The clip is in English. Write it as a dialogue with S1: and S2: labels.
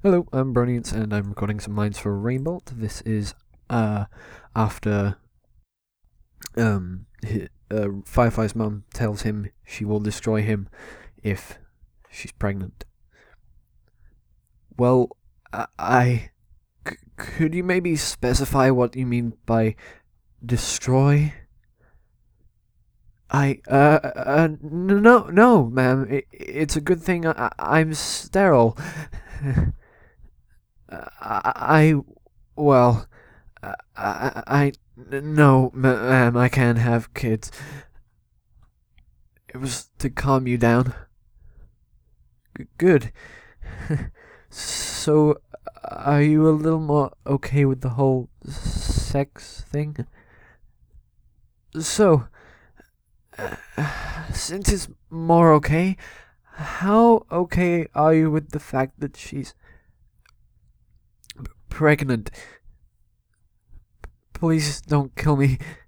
S1: Hello, I'm Bronians, and I'm recording some lines for Rainbolt. This is after Firefly's mum tells him she will destroy him if she's pregnant. Well, could you maybe specify what you mean by destroy? No, ma'am. It's a good thing I'm sterile. I, well, no, ma'am, I can't have kids. It was to calm you down. Good. So, are you a little more okay with the whole sex thing? So, since it's more okay, how okay are you with the fact that she's pregnant? Please don't kill me.